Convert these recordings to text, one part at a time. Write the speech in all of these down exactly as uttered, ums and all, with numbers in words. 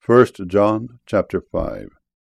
First John chapter five.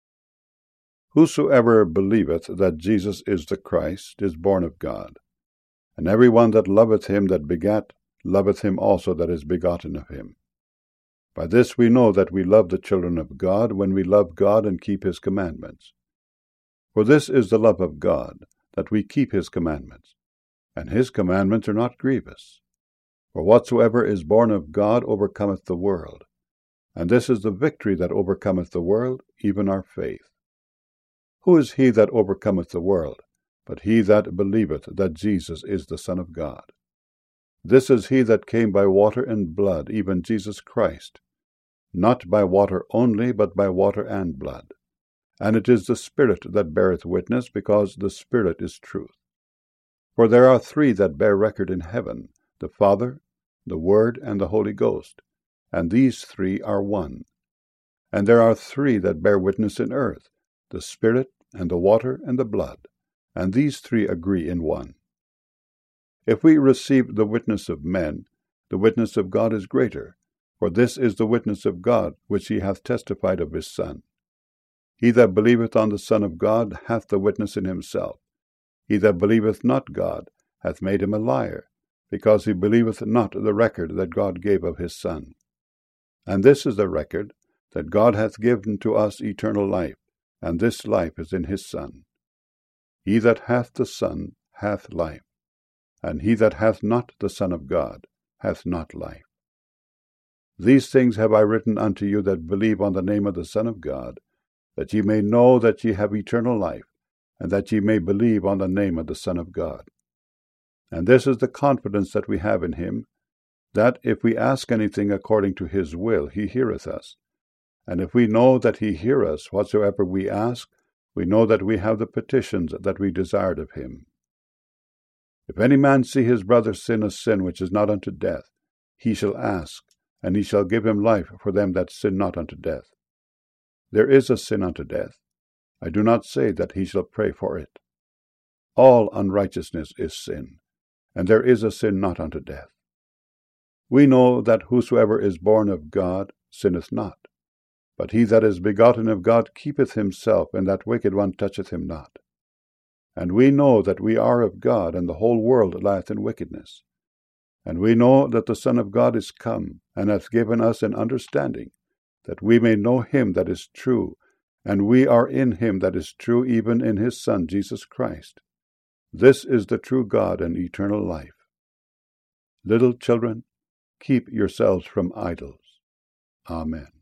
Whosoever believeth that Jesus is the Christ is born of God. And every one that loveth him that begat loveth him also that is begotten of him. By this we know that we love the children of God, when we love God and keep his commandments. For this is the love of God, that we keep his commandments. And his commandments are not grievous. For whatsoever is born of God overcometh the world. And this is the victory that overcometh the world, even our faith. Who is he that overcometh the world, but he that believeth that Jesus is the Son of God? This is he that came by water and blood, even Jesus Christ, not by water only, but by water and blood. And it is the Spirit that beareth witness, because the Spirit is truth. For there are three that bear record in heaven, the Father, the Word, and the Holy Ghost, and these three are one. And there are three that bear witness in earth, the Spirit, and the water, and the blood, and these three agree in one. If we receive the witness of men, the witness of God is greater, for this is the witness of God, which he hath testified of his Son. He that believeth on the Son of God hath the witness in himself. He that believeth not God hath made him a liar, because he believeth not the record that God gave of his Son. And this is the record, that God hath given to us eternal life, and this life is in his Son. He that hath the Son hath life, and he that hath not the Son of God hath not life. These things have I written unto you that believe on the name of the Son of God, that ye may know that ye have eternal life, and that ye may believe on the name of the Son of God. And this is the confidence that we have in him, that if we ask anything according to his will, he heareth us. And if we know that he hear us whatsoever we ask, we know that we have the petitions that we desired of him. If any man see his brother sin a sin which is not unto death, he shall ask, and he shall give him life for them that sin not unto death. There is a sin unto death. I do not say that he shall pray for it. All unrighteousness is sin, and there is a sin not unto death. We know that whosoever is born of God sinneth not, but he that is begotten of God keepeth himself, and that wicked one toucheth him not. And we know that we are of God, and the whole world lieth in wickedness. And we know that the Son of God is come, and hath given us an understanding, that we may know him that is true, and we are in him that is true, even in his Son Jesus Christ. This is the true God and eternal life. Little children, keep yourselves from idols. Amen.